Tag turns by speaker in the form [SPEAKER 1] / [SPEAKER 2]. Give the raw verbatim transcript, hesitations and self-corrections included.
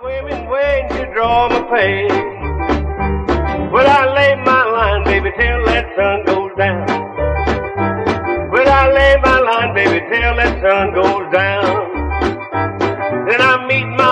[SPEAKER 1] Women, when you draw my pay, will I lay my line, baby, till that sun goes down? Will I lay my line, baby, till that sun goes down? Then I meet my